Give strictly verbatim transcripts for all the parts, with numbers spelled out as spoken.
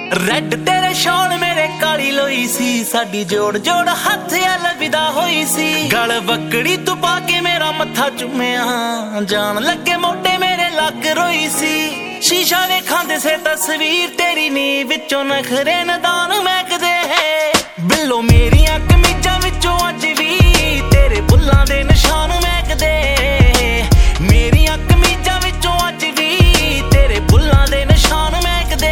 Red ਤੇਰੇ shawl ਮੇਰੇ ਕਾਲੀ ਲੋਈ ਸੀ, ਸਾਡੀ ਜੋੜ ਜੋੜ ਹੱਥ ਅਲਵਿਦਾ ਹੋਈ ਸੀ। ਗਲ ਬੱਕੜੀ ਤੂੰ ਪਾ ਕੇ ਮੇਰਾ ਮੱਥਾ ਚੁੰਮਿਆ, ਜਾਣ ਲੱਗੇ ਮੋਢੇ ਮੇਰੇ ਲੱਗ ਰੋਈ ਸੀ। ਸ਼ੀਸ਼ਾ ਵੇਖਾਂ ਦਿਸੇ ਤਸਵੀਰ ਤੇਰੀ ਨੀ, ਵਿੱਚੋਂ ਨਖਰੇ ਨਦਾਨ ਮਹਿਕਦੇ ਬਿੱਲੋ। ਮੇਰੀਆਂ ਕਮੀਜ਼ਾਂ ਵਿੱਚੋਂ ਅੱਜ ਵੀ ਤੇਰੇ ਬੁੱਲਾਂ ਦੇ ਨਿਸ਼ਾਨ ਮਹਿਕਦੇ, ਮੇਰੀਆਂ ਕਮੀਜ਼ਾਂ ਵਿੱਚੋਂ ਅੱਜ ਵੀ ਤੇਰੇ ਬੁੱਲਾਂ ਦੇ ਨਿਸ਼ਾਨ ਮਹਿਕਦੇ।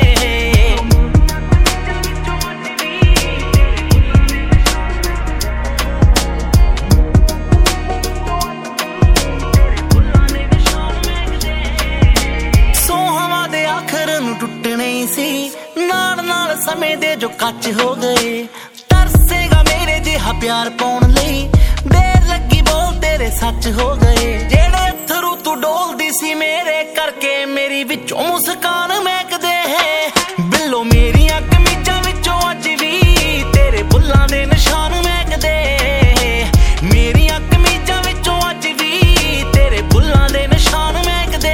ਸੋਹਾਵਾਂ ਦੇ ਆਖਰ ਨੂੰ ਟੁੱਟਣੇ ਸੀ, ਨਾਲ ਨਾਲ ਸਮੇਂ ਦੇ ਜੋ ਕੱਚ ਹੋ ਗਏ। ਤਰਸੇਗਾ ਮੇਰੇ ਜਿਹਾ ਪਿਆਰ ਪਾਉਣ ਲਈ, ਦੇਰ ਲੱਗੀ ਬੋਲ ਤੇਰੇ ਸੱਚ ਹੋ ਗਏ। ਜਿਹੜੇ ਅਥਰੂ ਤੂੰ ਡੋਲਦੀ ਸੀ ਮੇਰੇ ਕਰਕੇ, ਮੇਰੀ ਵਿੱਚੋਂ ਮੁਸਕਾਨ ਮਹਿਕਦੇ ਬਿੱਲੋ। ਮੇਰੀਆਂ ਕਮੀਜ਼ਾਂ ਵਿੱਚੋਂ ਅੱਜ ਵੀ ਤੇਰੇ ਬੁੱਲਾਂ ਦੇ ਨਿਸ਼ਾਨ ਮਹਿਕਦੇ, ਮੇਰੀਆਂ ਕਮੀਜ਼ਾਂ ਵਿੱਚੋਂ ਅੱਜ ਵੀ ਤੇਰੇ ਬੁੱਲਾਂ ਦੇ ਨਿਸ਼ਾਨ ਮਹਿਕਦੇ।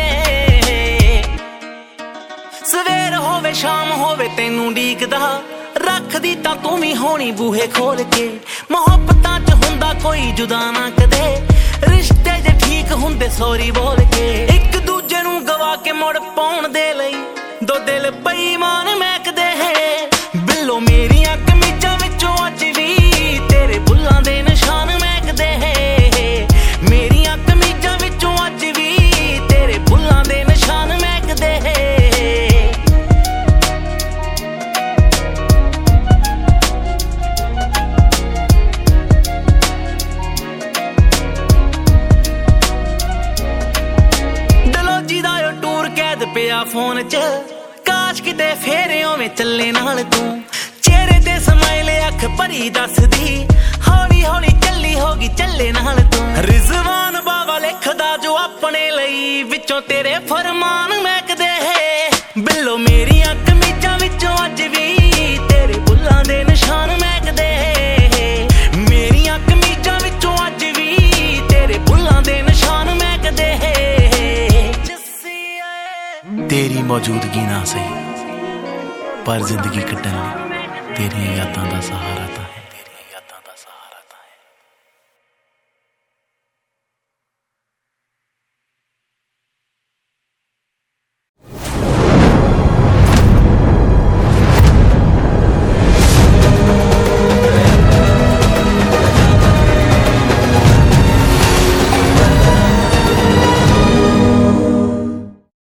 ਸਵੇਰ ਹੋਵੇ ਸ਼ਾਮ ਹੋਵੇ ਤੈਨੂੰ ਡੀਕਦਾ, ਰੱਖਦੀ ਤਾਂ ਤੂੰ ਵੀ ਹੋਣੀ ਬੂਹੇ ਖੋਲ ਕੇ। ਮੁਹੱਬਤਾਂ ਚ ਹੁੰਦਾ ਕੋਈ ਜੁਦਾ ਨਾ ਕਦੇ, ਰਿਸ਼ਤੇ ਜੇ ਠੀਕ ਹੁੰਦੇ ਸੋਰੀ ਬੋਲ ਕੇ। ਇੱਕ ਦੂਜੇ ਨੂੰ ਗਵਾ ਕੇ ਮੁੜ ਪਾਉਣ ਦੇ ਲਈ ਦੋ ਦਿਲ ਬੇਈਮਾਨ ਮਹਿਕਦੇ ਬਿੱਲੋ। ਮੇਰੀਆਂ ਕਮੀਜ਼ਾਂ ਵਿੱਚੋਂ ਅੱਜ ਵੀ ਤੇਰੇ ਬੁੱਲਾਂ ਦੇ ਨਿਸ਼ਾਨ ਮਹਿਕਦੇ, ਮੇਰੀਆਂ ਕਮੀਜ਼ਾਂ ਵਿੱਚੋਂ ਅੱਜ ਵੀ ਤੇਰੇ ਬੁੱਲਾਂ ਦੇ ਨਿਸ਼ਾਨ ਮਹਿਕਦੇ। ਪਿਆ ਫੋਨ ਚ ਕਾਸ਼ ਕਿਤੇ ਫੇਰੇ ਓਵੇਂ ਚੱਲੇ ਨਾਲ ਤੂੰ। ਚਿਹਰੇ ਤੇ ਸਮਾਈਲ ਅੱਖ ਭਰੀ ਦੱਸਦੀ, ਹੌਲੀ ਹੌਲੀ ਚੱਲੀ ਹੋਗੀ ਚੱਲੇ ਨਾਲ ਤੂੰ। ਰਿਜ਼ਵਾਨ ਬਾਵਾ ਲਿਖਦਾ ਜੋ ਆਪਣੇ ਲਈ, ਵਿੱਚੋਂ ਤੇਰੇ ਫਰਮਾਨ ਮਹਿਕਦੇ ਬਿੱਲੋ। ਮੇਰੀਆਂ ਕਮੀਜ਼ਾਂ ਵਿੱਚੋਂ ਅੱਜ ਵੀ ਤੇਰੇ ਬੁੱਲਾਂ ਦੇ ਨਿਸ਼ਾਨ ਮਹਿਕਦੇ, ਮੇਰੀਆਂ ਕਮੀਜ਼ਾਂ ਵਿੱਚੋਂ ਅੱਜ ਵੀ ਤੇਰੇ ਬੁੱਲਾਂ ਦੇ ਨਿਸ਼ਾਨ ਮਹਿਕਦੇ। ਤੇਰੀ ਮੌਜੂਦਗੀ ਨਾ ਸਹੀ, ਪਰ ਜ਼ਿੰਦਗੀ ਕੱਟਣ ਲਈ ਤੇਰੀਆਂ ਯਾਦਾਂ ਦਾ ਸਹਾਰਾ।